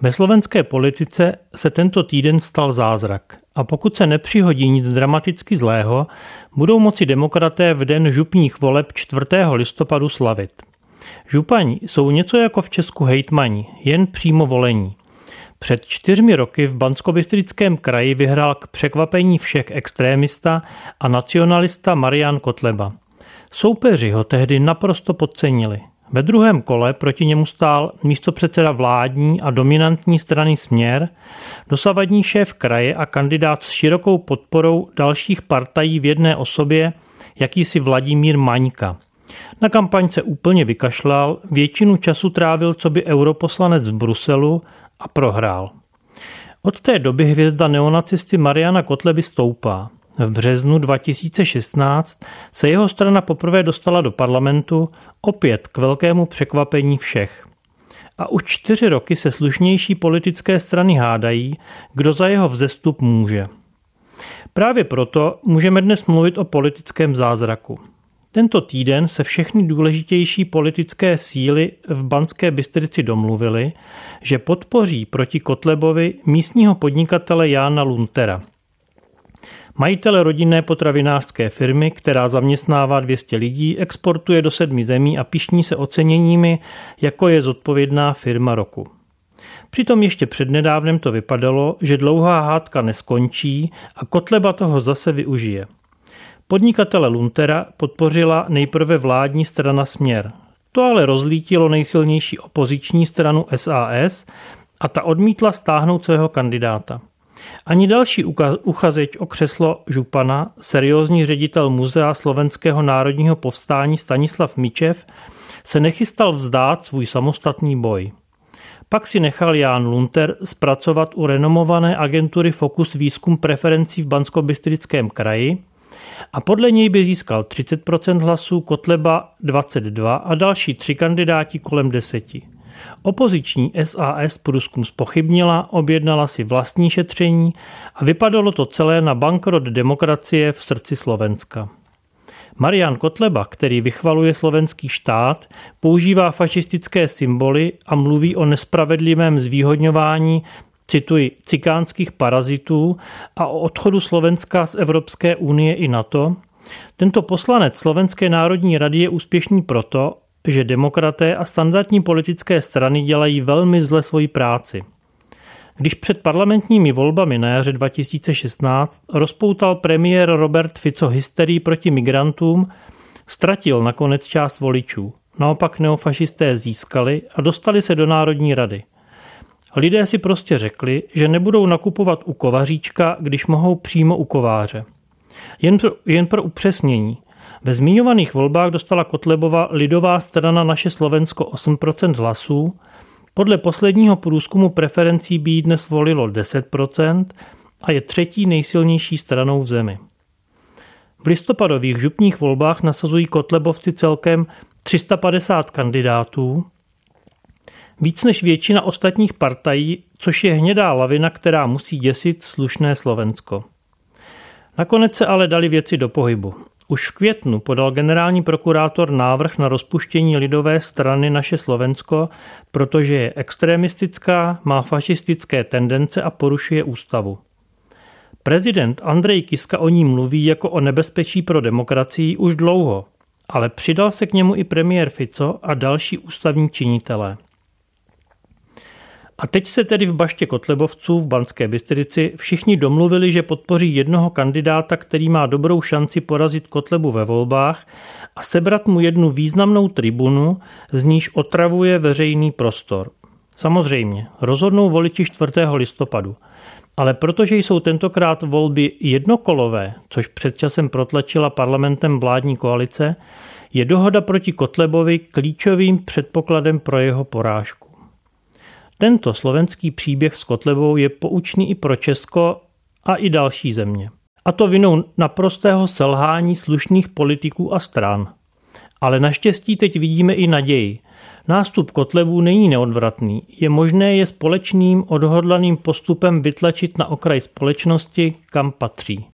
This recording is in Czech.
Ve slovenské politice se tento týden stal zázrak a pokud se nepřihodí nic dramaticky zlého, budou moci demokraté v den župních voleb 4. listopadu slavit. Župani jsou něco jako v Česku hejtmani, jen přímo volení. Před 4 roky v Banskobystrickém kraji vyhrál k překvapení všech extrémista a nacionalista Marian Kotleba. Soupeři ho tehdy naprosto podcenili. Ve druhém kole proti němu stál místopředseda vládní a dominantní strany Směr, dosavadní šéf kraje a kandidát s širokou podporou dalších partají v jedné osobě, jakýsi Vladimír Maňka. Na kampaň se úplně vykašlal, většinu času trávil coby europoslanec v Bruselu a prohrál. Od té doby hvězda neonacisty Mariana Kotleby stoupá. V březnu 2016 se jeho strana poprvé dostala do parlamentu, opět k velkému překvapení všech. A už 4 roky se slušnější politické strany hádají, kdo za jeho vzestup může. Právě proto můžeme dnes mluvit o politickém zázraku. Tento týden se všechny důležitější politické síly v Banské Bystrici domluvily, že podpoří proti Kotlebovi místního podnikatele Jána Luntera. Majitele rodinné potravinářské firmy, která zaměstnává 200 lidí, exportuje do 7 zemí a pyšní se oceněními, jako je zodpovědná firma roku. Přitom ještě přednedávnem to vypadalo, že dlouhá hádka neskončí a Kotleba toho zase využije. Podnikatele Luntera podpořila nejprve vládní strana Směr. To ale rozlítilo nejsilnější opoziční stranu SAS a ta odmítla stáhnout svého kandidáta. Ani další uchazeč o křeslo župana, seriózní ředitel Muzea slovenského národního povstání Stanislav Mičev, se nechystal vzdát svůj samostatný boj. Pak si nechal Ján Lunter zpracovat u renomované agentury Focus výzkum preferencí v Banskobystrickém kraji a podle něj by získal 30% hlasů, Kotleba 22 a další 3 kandidáti kolem 10. Opoziční SAS průzkum zpochybnila, objednala si vlastní šetření a vypadalo to celé na bankrot demokracie v srdci Slovenska. Marian Kotleba, který vychvaluje slovenský štát, používá fašistické symboly a mluví o nespravedlivém zvýhodňování, cituji, cikánských parazitů a o odchodu Slovenska z Evropské unie i NATO. Tento poslanec Slovenské národní rady je úspěšný proto, že demokraté a standardní politické strany dělají velmi zle svoji práci. Když před parlamentními volbami na jaře 2016 rozpoutal premiér Robert Fico hysterii proti migrantům, ztratil nakonec část voličů. Naopak neofašisté získali a dostali se do Národní rady. Lidé si prostě řekli, že nebudou nakupovat u kovaříčka, když mohou přímo u kováře. Jen pro upřesnění. Ve zmiňovaných volbách dostala Kotlebova lidová strana Naše Slovensko 8% hlasů, podle posledního průzkumu preferencí by jí dnes volilo 10% a je 3. nejsilnější stranou v zemi. V listopadových župních volbách nasazují kotlebovci celkem 350 kandidátů, víc než většina ostatních partají, což je hnědá lavina, která musí děsit slušné Slovensko. Nakonec se ale dali věci do pohybu. Už v květnu podal generální prokurátor návrh na rozpuštění lidové strany Naše Slovensko, protože je extremistická, má fašistické tendence a porušuje ústavu. Prezident Andrej Kiska o ní mluví jako o nebezpečí pro demokracii už dlouho, ale přidal se k němu i premiér Fico a další ústavní činitelé. A teď se tedy v baště Kotlebovců v Banské Bystrici všichni domluvili, že podpoří jednoho kandidáta, který má dobrou šanci porazit Kotlebu ve volbách a sebrat mu jednu významnou tribunu, z níž otravuje veřejný prostor. Samozřejmě, rozhodnou voliči 4. listopadu. Ale protože jsou tentokrát volby jednokolové, což před časem protlačila parlamentem vládní koalice, je dohoda proti Kotlebovi klíčovým předpokladem pro jeho porážku. Tento slovenský příběh s Kotlebou je poučný i pro Česko a i další země. A to vinou naprostého selhání slušných politiků a stran. Ale naštěstí teď vidíme i naději. Nástup Kotlebů není neodvratný. Je možné je společným odhodlaným postupem vytlačit na okraj společnosti, kam patří.